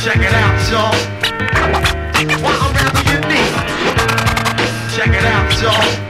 Check it out, y'all. What around do you need? Check it out, y'all.